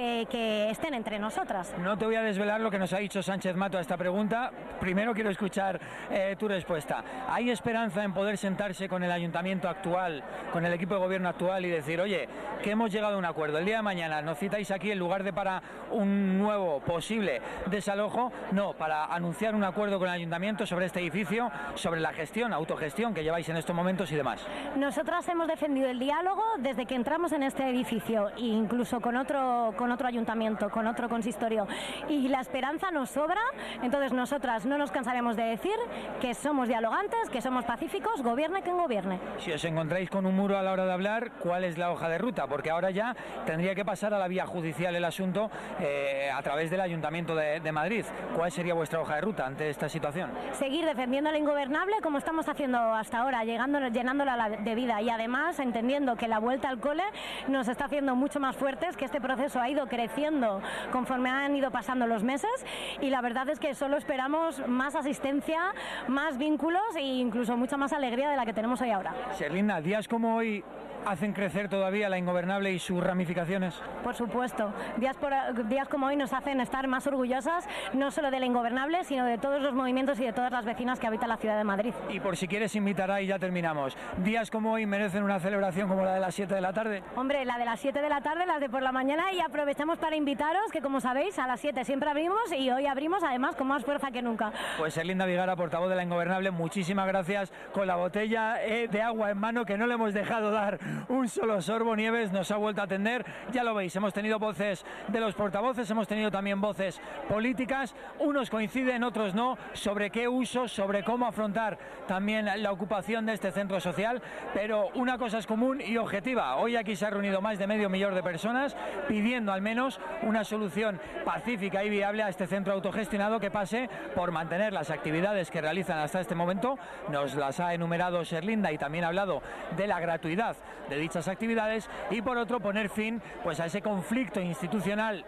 que estén entre nosotras. No te voy a desvelar lo que nos ha dicho Sánchez Mato a esta pregunta. Primero quiero escuchar tu respuesta. ¿Hay esperanza en poder sentarse con el ayuntamiento actual, con el equipo de gobierno actual y decir, oye, que hemos llegado a un acuerdo? El día de mañana nos citáis aquí en lugar de para un nuevo posible desalojo, no, para anunciar un acuerdo con el ayuntamiento sobre este edificio, sobre la gestión, autogestión que lleváis en estos momentos y demás. Nosotras hemos defendido el diálogo desde que entramos en este edificio, e incluso con otro ayuntamiento, con otro consistorio, y la esperanza nos sobra. Entonces nosotras no nos cansaremos de decir que somos dialogantes, que somos pacíficos, gobierne quien gobierne. Si os encontráis con un muro a la hora de hablar, ¿cuál es la hoja de ruta? Porque ahora ya tendría que pasar a la vía judicial el asunto a través del Ayuntamiento de Madrid. ¿Cuál sería vuestra hoja de ruta ante esta situación? Seguir defendiendo la Ingobernable como estamos haciendo hasta ahora, llenándola de vida y además entendiendo que la vuelta al cole nos está haciendo mucho más fuertes, que este proceso ha ido creciendo conforme han ido pasando los meses y la verdad es que solo esperamos más asistencia, más vínculos e incluso mucha más alegría de la que tenemos hoy ahora. Serlinda, días como hoy hacen crecer todavía la Ingobernable y sus ramificaciones. Por supuesto, días como hoy nos hacen estar más orgullosas no solo de la Ingobernable, sino de todos los movimientos y de todas las vecinas que habitan la ciudad de Madrid. Y por si quieres invitará y ya terminamos. Días como hoy merecen una celebración como la de las 7 de la tarde. Hombre, la de las 7 de la tarde, las de por la mañana, y aprovechamos para invitaros que, como sabéis, a las 7 siempre abrimos y hoy abrimos además con más fuerza que nunca. Pues Serlinda Vigara, portavoz de la Ingobernable, muchísimas gracias, con la botella de agua en mano que no le hemos dejado dar un solo sorbo. Nieves nos ha vuelto a atender, ya lo veis, hemos tenido voces de los portavoces, hemos tenido también voces políticas, unos coinciden, otros no, sobre qué uso, sobre cómo afrontar también la ocupación de este centro social, pero una cosa es común y objetiva. Hoy aquí se ha reunido más de 500.000 de personas pidiendo al menos una solución pacífica y viable a este centro autogestionado que pase por mantener las actividades que realizan hasta este momento. Nos las ha enumerado Serlinda y también ha hablado de la gratuidad de dichas actividades y por otro poner fin pues a ese conflicto institucional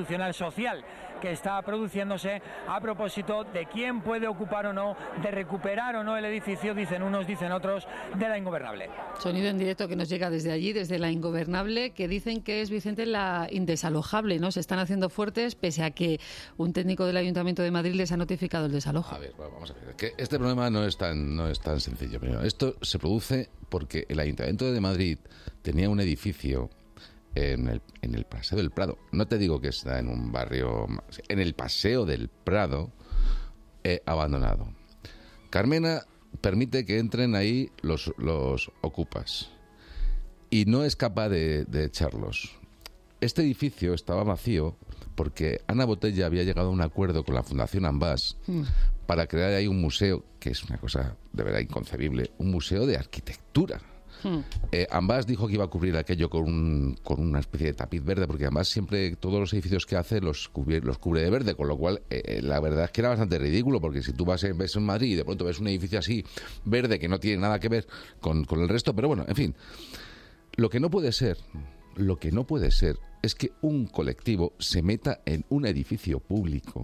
social que está produciéndose a propósito de quién puede ocupar o no, de recuperar o no el edificio, dicen unos, dicen otros, de la Ingobernable. Sonido en directo que nos llega desde allí, desde la Ingobernable, que dicen que es, Vicente, la indesalojable, ¿no? Se están haciendo fuertes pese a que un técnico del Ayuntamiento de Madrid les ha notificado el desalojo. A ver, vamos a ver, que este problema no es tan sencillo. Primero, esto se produce porque el Ayuntamiento de Madrid tenía un edificio en el Paseo del Prado. No te digo que está en un barrio, en el Paseo del Prado, abandonado. Carmena permite que entren ahí los ocupas y no es capaz de echarlos. Este edificio estaba vacío porque Ana Botella había llegado a un acuerdo con la Fundación Ambas para crear ahí un museo, que es una cosa de verdad inconcebible, un museo de arquitectura. Ambas dijo que iba a cubrir aquello con una especie de tapiz verde, porque además siempre todos los edificios que hace los cubre de verde, con lo cual la verdad es que era bastante ridículo, porque si tú ves en Madrid y de pronto ves un edificio así verde que no tiene nada que ver con el resto, pero bueno, en fin, lo que no puede ser lo que no puede ser es que un colectivo se meta en un edificio público.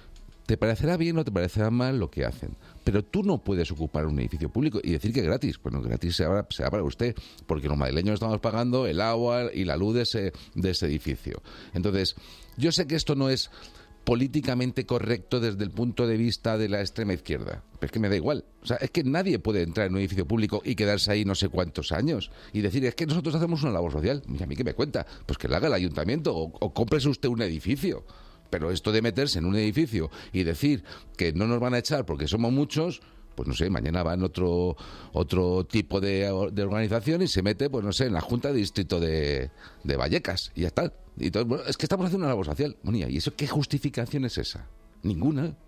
Te parecerá bien o te parecerá mal lo que hacen, pero tú no puedes ocupar un edificio público y decir que es gratis. Bueno, gratis será para usted, porque los madrileños estamos pagando el agua y la luz de ese edificio. Entonces, yo sé que esto no es políticamente correcto desde el punto de vista de la extrema izquierda, pero es que me da igual. O sea, es que nadie puede entrar en un edificio público y quedarse ahí no sé cuántos años y decir, es que nosotros hacemos una labor social. ¿Y a mí qué me cuenta? Pues que la haga el ayuntamiento o cómprese usted un edificio. Pero esto de meterse en un edificio y decir que no nos van a echar porque somos muchos, pues no sé, mañana va en otro tipo de organización y se mete, pues no sé, en la Junta de Distrito de Vallecas y ya está. Y todo, bueno, es que estamos haciendo una labor social. Bueno, ¿y eso qué justificación es esa? Ninguna.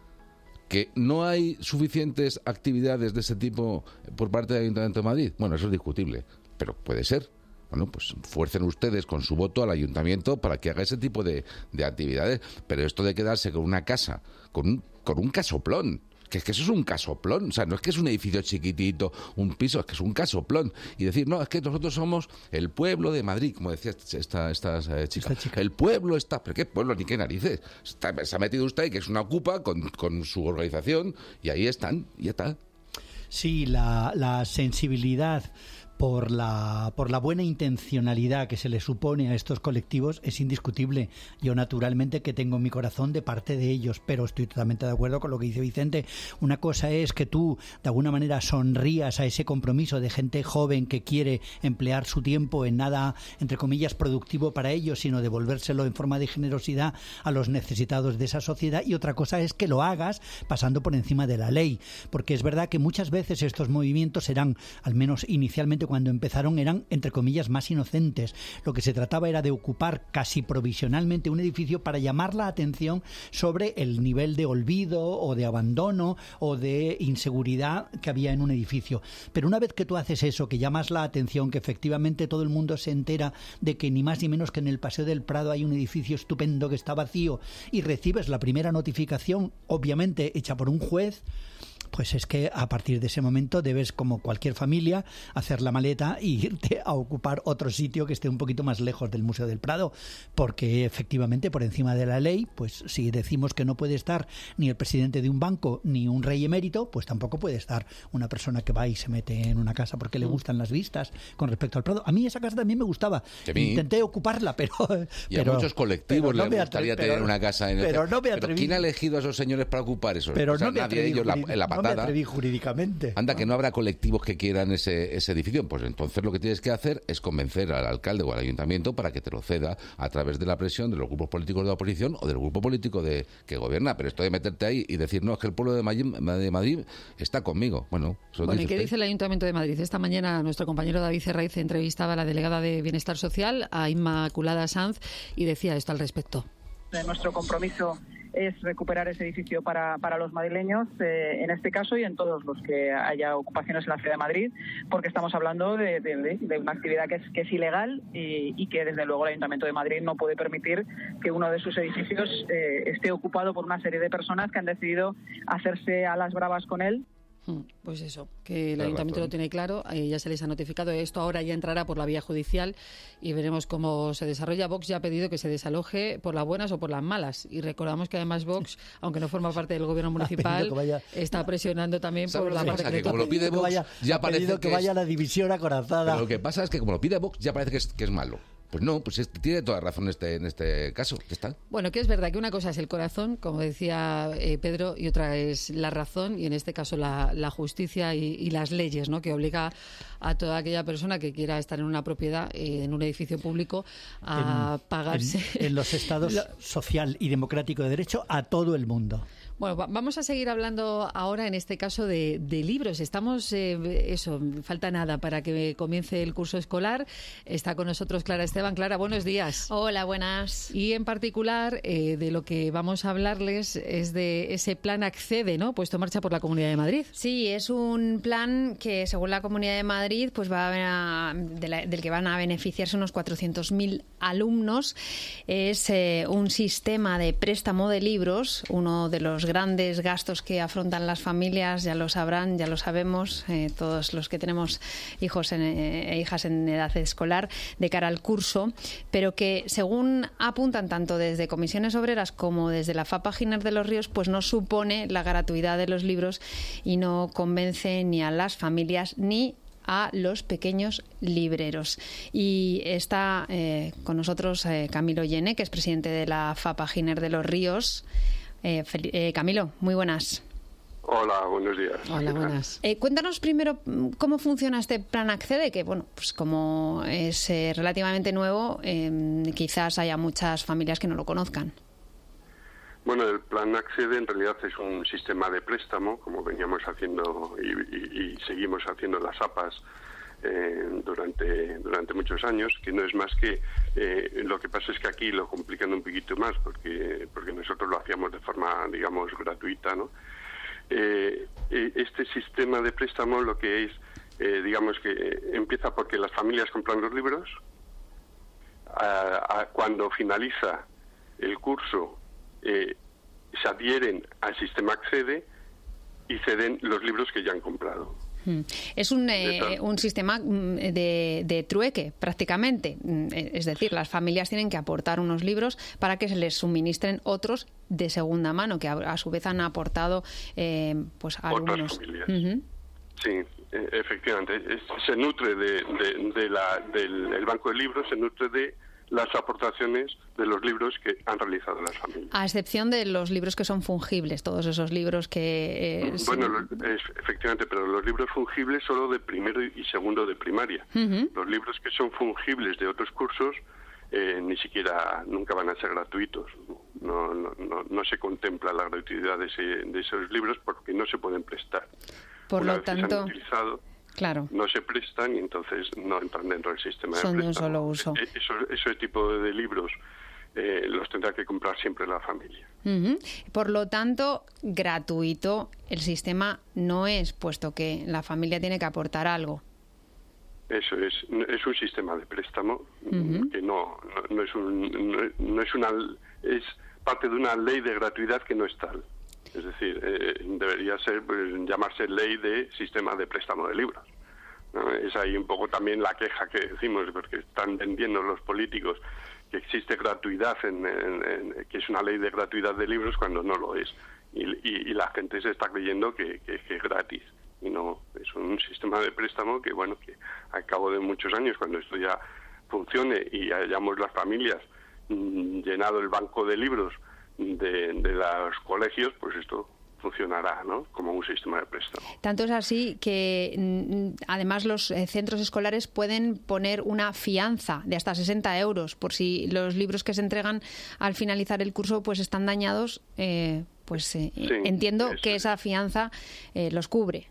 ¿Que no hay suficientes actividades de ese tipo por parte del Ayuntamiento de Madrid? Bueno, eso es discutible, pero puede ser. Bueno, pues fuercen ustedes con su voto al ayuntamiento para que haga ese tipo de actividades. Pero esto de quedarse con una casa, con un casoplón, que es que eso es un casoplón. O sea, no es que es un edificio chiquitito, un piso, es que es un casoplón. Y decir, no, es que nosotros somos el pueblo de Madrid, como decía esta chica. El pueblo está... ¿Pero qué pueblo? Ni qué narices. Se ha metido usted ahí, que es una ocupa con su organización, y ahí están, y ya está. Sí, la sensibilidad por la buena intencionalidad que se le supone a estos colectivos es indiscutible. Yo naturalmente que tengo mi corazón de parte de ellos, pero estoy totalmente de acuerdo con lo que dice Vicente. Una cosa es que tú de alguna manera sonrías a ese compromiso de gente joven que quiere emplear su tiempo en nada, entre comillas, productivo para ellos, sino devolvérselo en forma de generosidad a los necesitados de esa sociedad, y otra cosa es que lo hagas pasando por encima de la ley, porque es verdad que muchas veces estos movimientos eran, al menos inicialmente cuando empezaron, eran entre comillas más inocentes. Lo que se trataba era de ocupar casi provisionalmente un edificio para llamar la atención sobre el nivel de olvido o de abandono o de inseguridad que había en un edificio. Pero una vez que tú haces eso, que llamas la atención, que efectivamente todo el mundo se entera de que ni más ni menos que en el Paseo del Prado hay un edificio estupendo que está vacío, y recibes la primera notificación, obviamente hecha por un juez, pues es que a partir de ese momento debes, como cualquier familia, hacer la maleta y irte a ocupar otro sitio que esté un poquito más lejos del Museo del Prado, porque efectivamente por encima de la ley, pues si decimos que no puede estar ni el presidente de un banco ni un rey emérito, pues tampoco puede estar una persona que va y se mete en una casa porque le gustan las vistas con respecto al Prado. A mí esa casa también me gustaba, intenté ocuparla, pero a muchos colectivos les gustaría tener una casa en el... Pero no me atreví. ¿Pero quién ha elegido a esos señores para ocupar eso? Pero o sea, no me nadie de ellos, la patada. No me atreví jurídicamente. Anda, que no habrá colectivos que quieran ese edificio. Pues entonces lo que tienes que hacer es convencer al alcalde o al ayuntamiento para que te lo ceda a través de la presión de los grupos políticos de la oposición o del grupo político que gobierna. Pero esto de meterte ahí y decir, no, es que el pueblo de Madrid está conmigo. Bueno, ¿y qué dice el Ayuntamiento de Madrid? Esta mañana nuestro compañero David Herraiz entrevistaba a la delegada de Bienestar Social, a Inmaculada Sanz, y decía esto al respecto. Nuestro compromiso es recuperar ese edificio para los madrileños, en este caso y en todos los que haya ocupaciones en la ciudad de Madrid, porque estamos hablando de una actividad que es ilegal y que desde luego el Ayuntamiento de Madrid no puede permitir que uno de sus edificios esté ocupado por una serie de personas que han decidido hacerse a las bravas con él. Pues eso, que el Ayuntamiento lo tiene claro, ya se les ha notificado, esto ahora ya entrará por la vía judicial y veremos cómo se desarrolla. Vox ya ha pedido que se desaloje por las buenas o por las malas, y recordamos que además Vox, aunque no forma parte del gobierno municipal, está presionando también por la parte que como lo pide Vox, ya parece que vaya la división acorazada. Pero lo que pasa es que como lo pide Vox, ya parece que es malo. Pues no, pues tiene toda razón en este caso. ¿Qué está? Bueno, que es verdad que una cosa es el corazón, como decía Pedro, y otra es la razón, y en este caso la justicia y las leyes, ¿no?, que obliga a toda aquella persona que quiera estar en una propiedad, en un edificio público, a pagarse. En los estados social y democrático de derecho a todo el mundo. Bueno, vamos a seguir hablando ahora, en este caso, de libros. Estamos, falta nada para que comience el curso escolar. Está con nosotros Clara Esteban. Clara, buenos días. Hola, buenas. Y en particular, de lo que vamos a hablarles es de ese plan Accede, ¿no?, puesto en marcha por la Comunidad de Madrid. Sí, es un plan que, según la Comunidad de Madrid, pues del que van a beneficiarse unos 400.000 alumnos. Es un sistema de préstamo de libros, uno de los grandes gastos que afrontan las familias, ya lo sabrán, ya lo sabemos, todos los que tenemos hijos e hijas en edad escolar, de cara al curso, pero que según apuntan tanto desde Comisiones Obreras como desde la FAPA Giner de los Ríos, pues no supone la gratuidad de los libros y no convence ni a las familias ni a los pequeños libreros. Y está con nosotros Camilo Llene, que es presidente de la FAPA Giner de los Ríos. Camilo, muy buenas. Hola, buenos días. Hola, buenas. Cuéntanos primero cómo funciona este plan Accede, que bueno, pues como es relativamente nuevo, quizás haya muchas familias que no lo conozcan. Bueno, el plan Accede en realidad es un sistema de préstamo, como veníamos haciendo y seguimos haciendo las APAs durante muchos años, que no es más que lo que pasa es que aquí lo complican un poquito más porque nosotros lo hacíamos de forma, digamos, gratuita, ¿no? Este sistema de préstamo lo que es, digamos que empieza porque las familias compran los libros, cuando finaliza el curso se adhieren al sistema Accede y ceden los libros que ya han comprado. Es un sistema de trueque, prácticamente. Es decir, las familias tienen que aportar unos libros para que se les suministren otros de segunda mano, que a su vez han aportado pues algunos. Otras familias. Sí, efectivamente. Se nutre del banco de libros, se nutre de las aportaciones de los libros que han realizado las familias. A excepción de los libros que son fungibles, todos esos libros que... Bueno, efectivamente, pero los libros fungibles solo de primero y segundo de primaria. Los libros que son fungibles de otros cursos ni siquiera, nunca van a ser gratuitos. No se contempla la gratuidad de esos libros porque no se pueden prestar. Por lo tanto... Se han utilizado, claro, no se prestan y entonces no entran dentro del sistema son de préstamo. Son de un solo uso. Ese tipo de libros los tendrá que comprar siempre la familia. Por lo tanto, gratuito el sistema no es, puesto que la familia tiene que aportar algo. Eso es un sistema de préstamo que es parte de una ley de gratuidad que no es tal. Es decir, debería ser llamarse ley de sistema de préstamo de libros, ¿no? Es ahí un poco también la queja que decimos, porque están vendiendo los políticos que existe gratuidad, que es una ley de gratuidad de libros cuando no lo es. Y la gente se está creyendo que es gratis. Y no, es un sistema de préstamo que, bueno, que al cabo de muchos años, cuando esto ya funcione y hayamos las familias llenado el banco de libros de los colegios, pues esto funcionará, ¿no?, como un sistema de préstamo. Tanto es así que además los centros escolares pueden poner una fianza de hasta 60 euros por si los libros que se entregan al finalizar el curso pues están dañados, sí, entiendo que esa fianza los cubre.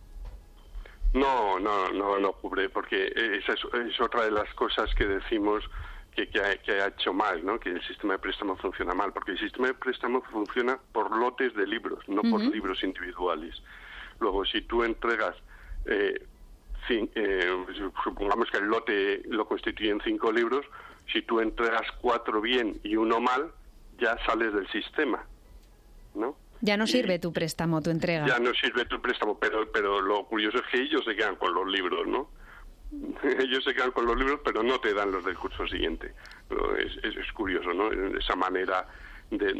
No cubre, porque esa es otra de las cosas que decimos que ha hecho mal, ¿no?, que el sistema de préstamo funciona mal, porque el sistema de préstamo funciona por lotes de libros, no por libros individuales. Luego, si tú entregas, supongamos que el lote lo constituyen 5 libros, si tú entregas 4 bien y 1 mal, ya sales del sistema, ¿no? Ya no sirve tu préstamo, tu entrega. Ya no sirve tu préstamo, pero lo curioso es que ellos se quedan con los libros, ¿no? Ellos se quedan con los libros, pero no te dan los del curso siguiente. Es curioso, ¿no? Esa manera de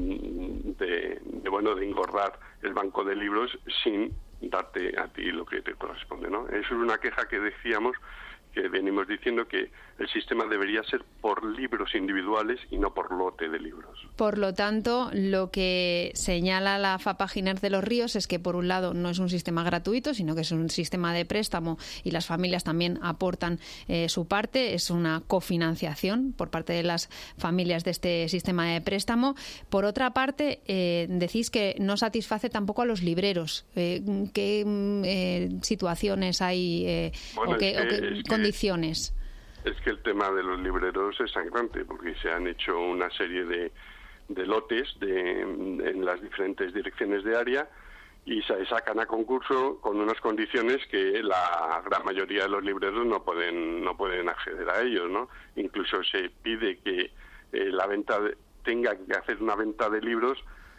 engordar el banco de libros sin darte a ti lo que te corresponde, ¿no? Eso es una queja que decíamos, que venimos diciendo, que el sistema debería ser por libros individuales y no por lote de libros. Por lo tanto, lo que señala la FAPA Giner de los Ríos es que, por un lado, no es un sistema gratuito, sino que es un sistema de préstamo y las familias también aportan su parte. Es una cofinanciación por parte de las familias de este sistema de préstamo. Por otra parte, decís que no satisface tampoco a los libreros. ¿Qué situaciones hay o qué condiciones? Es que el tema de los libreros es sangrante, porque se han hecho una serie de lotes en las diferentes direcciones de área y se sacan a concurso con unas condiciones que la gran mayoría de los libreros no pueden acceder a ellos, ¿no? Incluso se pide que la venta tenga que hacer una venta de libros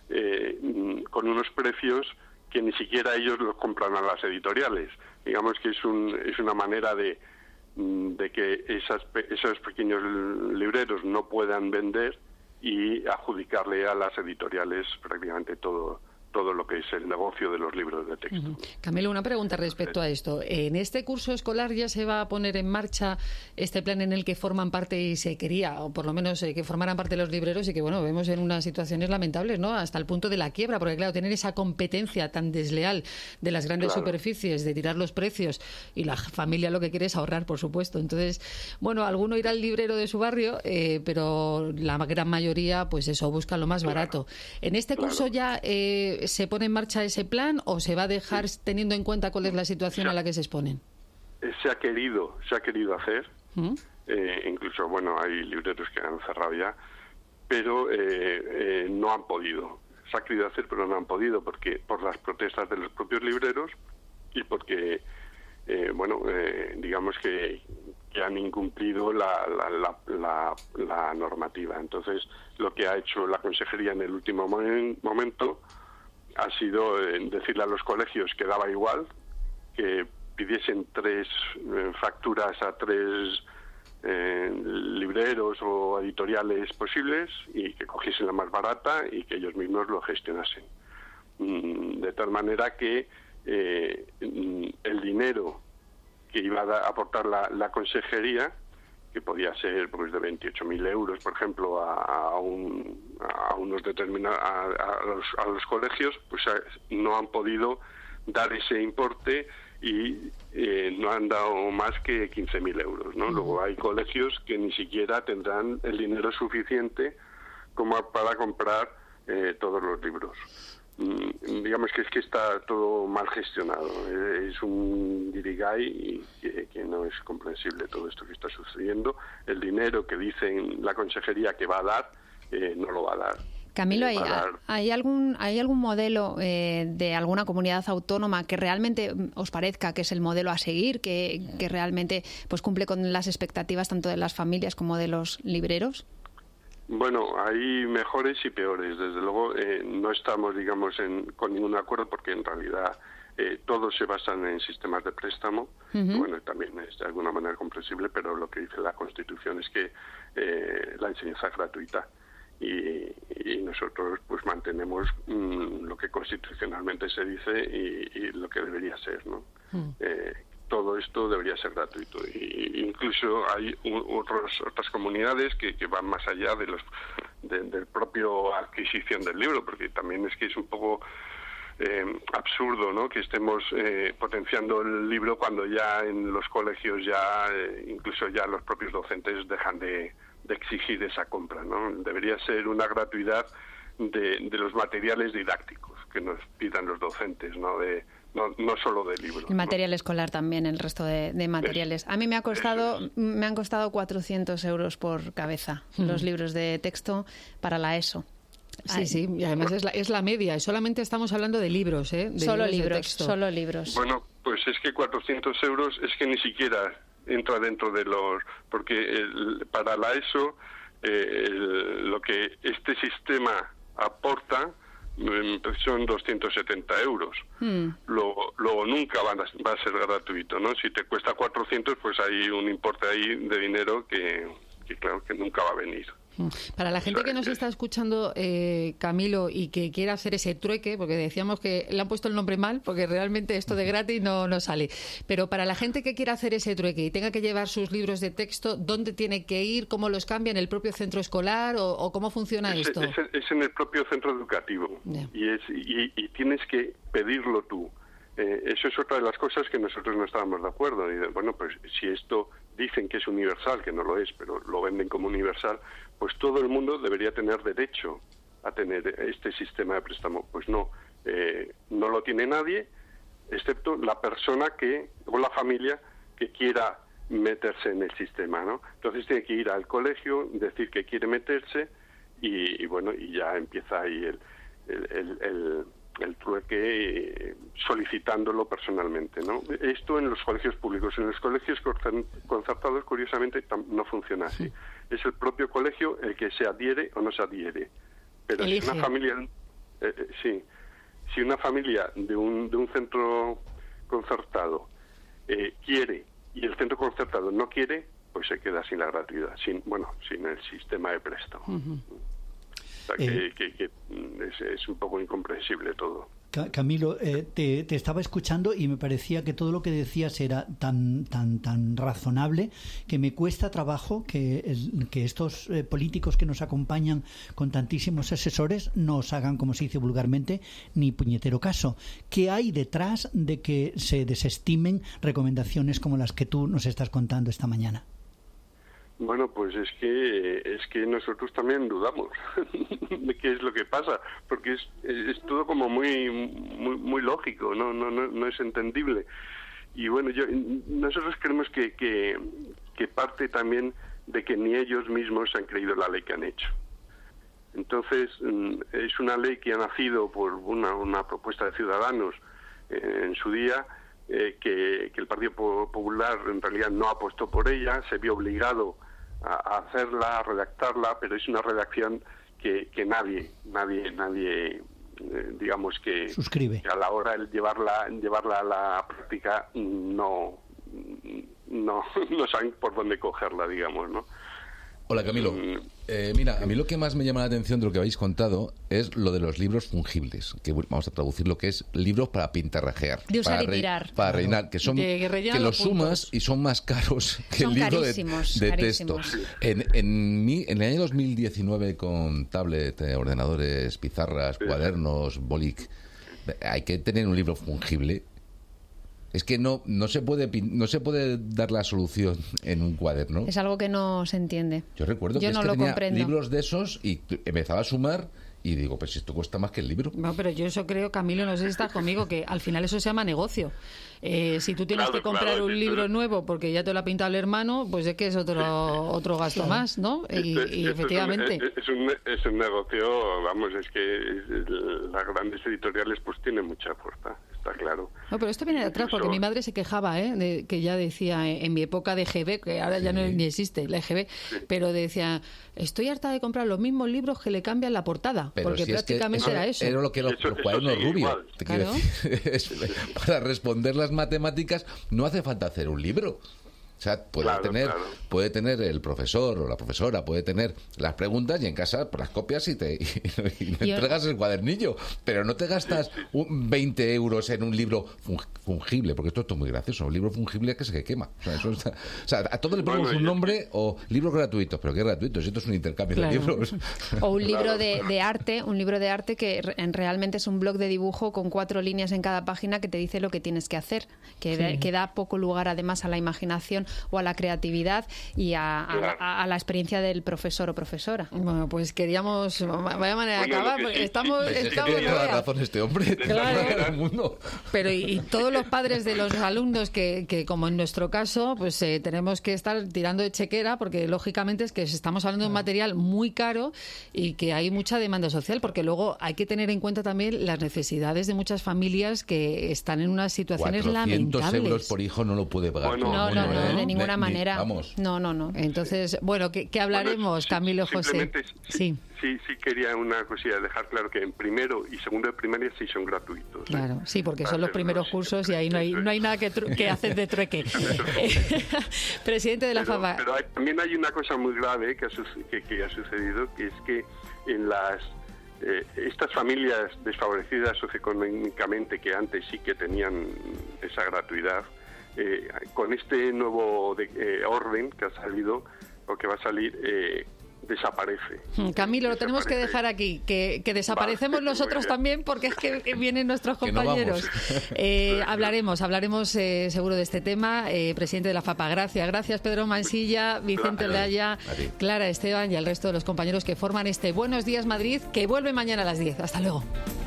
con unos precios que ni siquiera ellos los compran a las editoriales. Digamos que es una manera de que esos pequeños libreros no puedan vender y adjudicarle a las editoriales prácticamente todo lo que es el negocio de los libros de texto. Camilo, una pregunta respecto a esto. ¿En este curso escolar ya se va a poner en marcha este plan en el que forman parte y se quería, o por lo menos que formaran parte los libreros y que, bueno, vemos en unas situaciones lamentables, ¿no? Hasta el punto de la quiebra, porque, claro, tener esa competencia tan desleal de las grandes superficies, de tirar los precios, y la familia lo que quiere es ahorrar, por supuesto. Entonces, bueno, alguno irá al librero de su barrio, pero la gran mayoría, pues eso, busca lo más barato. En este curso ya ¿se pone en marcha ese plan o se va a dejar teniendo en cuenta cuál es la situación a la que se exponen? Se ha querido hacer. Incluso, bueno, hay libreros que han cerrado ya, pero no han podido. Se ha querido hacer, pero no han podido, porque por las protestas de los propios libreros y porque, digamos que han incumplido la normativa. Entonces, lo que ha hecho la Consejería en el último momento ha sido decirle a los colegios que daba igual, que pidiesen 3 facturas a 3 libreros o editoriales posibles y que cogiesen la más barata y que ellos mismos lo gestionasen. De tal manera que el dinero que iba a aportar la Consejería, que podía ser pues de 28.000 euros, por ejemplo, a unos determinados a los colegios, pues no han podido dar ese importe y no han dado más que 15.000 euros, ¿no? Luego hay colegios que ni siquiera tendrán el dinero suficiente como para comprar todos los libros. Digamos que está todo mal gestionado. Es un guirigay que no es comprensible todo esto que está sucediendo. El dinero que dicen la Consejería que va a dar, no lo va a dar. Camilo, ¿hay algún modelo de alguna comunidad autónoma que realmente os parezca que es el modelo a seguir, que realmente pues cumple con las expectativas tanto de las familias como de los libreros? Bueno, hay mejores y peores. Desde luego no estamos, digamos, con ningún acuerdo porque en realidad todos se basan en sistemas de préstamo. Bueno, también es de alguna manera comprensible, pero lo que dice la Constitución es que la enseñanza es gratuita y nosotros pues mantenemos lo que constitucionalmente se dice y lo que debería ser, ¿no? Todo esto debería ser gratuito. Y incluso hay otras comunidades que van más allá del propio adquisición del libro, porque también es que es un poco absurdo, ¿no?, que estemos potenciando el libro cuando ya en los colegios incluso ya los propios docentes dejan de exigir esa compra, ¿no? Debería ser una gratuidad de los materiales didácticos que nos pidan los docentes, ¿no? No solo de libros. El material escolar también, el resto de materiales. A mí me han costado 400 euros por cabeza los libros de texto para la ESO. Sí, y además es la media. Solamente estamos hablando de libros, Solo libros. Bueno, pues es que 400 euros es que ni siquiera entra dentro de los... Porque para la ESO lo que este sistema aporta son 270 euros. Luego nunca va a ser gratuito, ¿no? Si te cuesta 400, pues hay un importe ahí de dinero que claro que nunca va a venir. Para la gente que nos está escuchando, Camilo, y que quiera hacer ese trueque, porque decíamos que le han puesto el nombre mal, porque realmente esto de gratis no sale, pero para la gente que quiera hacer ese trueque y tenga que llevar sus libros de texto, ¿dónde tiene que ir? ¿Cómo los cambia? ¿En el propio centro escolar? ¿O cómo funciona esto? Es en el propio centro educativo, y tienes que pedirlo tú. Eso es otra de las cosas que nosotros no estábamos de acuerdo. Y bueno, pues si esto dicen que es universal, que no lo es, pero lo venden como universal, pues todo el mundo debería tener derecho a tener este sistema de préstamo. Pues no lo tiene nadie, excepto la persona o la familia que quiera meterse en el sistema, ¿no? Entonces tiene que ir al colegio, decir que quiere meterse y bueno, y ya empieza ahí el trueque solicitándolo personalmente, ¿no? Esto en los colegios públicos. En los colegios concertados, curiosamente, no funciona así. Es el propio colegio el que se adhiere o no se adhiere. Pero si una familia Sí. Si una familia de un centro concertado quiere y el centro concertado no quiere, pues se queda sin la gratuidad, sin el sistema de préstamo. O sea, que es un poco incomprensible todo. Camilo, te estaba escuchando y me parecía que todo lo que decías era tan razonable que me cuesta trabajo que estos políticos que nos acompañan con tantísimos asesores nos hagan, como se dice vulgarmente, ni puñetero caso. ¿Qué hay detrás de que se desestimen recomendaciones como las que tú nos estás contando esta mañana? Bueno, pues es que nosotros también dudamos de qué es lo que pasa, porque es todo como muy lógico, no es entendible. Y bueno, nosotros creemos que parte también de que ni ellos mismos han creído la ley que han hecho. Entonces, es una ley que ha nacido por una propuesta de Ciudadanos en su día, que el Partido Popular en realidad no apostó por ella, se vio obligado a hacerla, a redactarla, pero es una redacción que nadie digamos que suscribe. Que a la hora de llevarla a la práctica no saben por dónde cogerla, digamos, ¿no? Hola, Camilo. Mira, a mí lo que más me llama la atención de lo que habéis contado es lo de los libros fungibles, que vamos a traducir lo que es libros para pintarrajear. De usar y tirar. Para rellenar, que los los sumas y son más caros que el libro de texto. En el año 2019, con tablet, ordenadores, pizarras, cuadernos, bolic, hay que tener un libro fungible. Es que no se puede dar la solución en un cuaderno. Es algo que no se entiende. Yo recuerdo que tenía libros de esos y empezaba a sumar y digo, pues esto cuesta más que el libro. No, pero yo eso creo, Camilo, no sé si estás conmigo, que al final eso se llama negocio. Si tú tienes que comprar un libro nuevo porque ya te lo ha pintado el hermano, pues es que es otro gasto más, ¿no? Y efectivamente. Es un negocio, vamos, es que las grandes editoriales pues tienen mucha fuerza, está claro. No, pero esto viene de atrás, porque mi madre se quejaba, que ya decía, en mi época de EGB, que ahora ya no ni existe la EGB, pero decía, estoy harta de comprar los mismos libros que le cambian la portada, pero porque si prácticamente era eso. Era lo que los cuadernos rubios. Te quiero decir, para responder las matemáticas no hace falta hacer un libro. O sea, puede tener el profesor o la profesora, puede tener las preguntas y en casa pues, las copias y entregas el cuadernillo. Pero no te gastas 20 euros en un libro fungible, porque esto es muy gracioso. Un libro fungible que se quema. O sea, a todos le ponemos un nombre o libros gratuitos. ¿Pero qué gratuitos? Esto es un intercambio de libros. O un libro de arte que realmente es un blog de dibujo con 4 líneas en cada página que te dice lo que tienes que hacer. Que da poco lugar además a la imaginación o a la creatividad y a la experiencia del profesor o profesora. Bueno, pues queríamos, vaya manera de acabar, porque estamos tiene toda la razón este hombre. Claro. El mundo. Pero y todos los padres de los alumnos que como en nuestro caso, pues tenemos que estar tirando de chequera, porque lógicamente es que estamos hablando de un material muy caro y que hay mucha demanda social, porque luego hay que tener en cuenta también las necesidades de muchas familias que están en unas situaciones lamentables. 400 euros por hijo no lo puede pagar. No, de ninguna manera. Vamos. No. Entonces, bueno, ¿qué hablaremos, Camilo, José? Sí quería una cosilla, dejar claro que en primero y segundo de primaria sí son gratuitos. Claro, sí, porque son los primeros cursos y ahí no hay nada que hacer de trueque. Presidente de la FAPA. Pero también hay una cosa muy grave que ha sucedido, que es que en estas familias desfavorecidas socioeconómicamente, que antes sí que tenían esa gratuidad, con este nuevo orden que ha salido o que va a salir, desaparece. Camilo, lo tenemos que dejar aquí, que desaparecemos nosotros también, porque es que vienen nuestros compañeros. Hablaremos seguro de este tema. Presidente de la FAPA, gracias Pedro Mansilla, Vicente Olaya, Clara Esteban y al resto de los compañeros que forman este Buenos Días Madrid, que vuelve mañana a las 10. Hasta luego.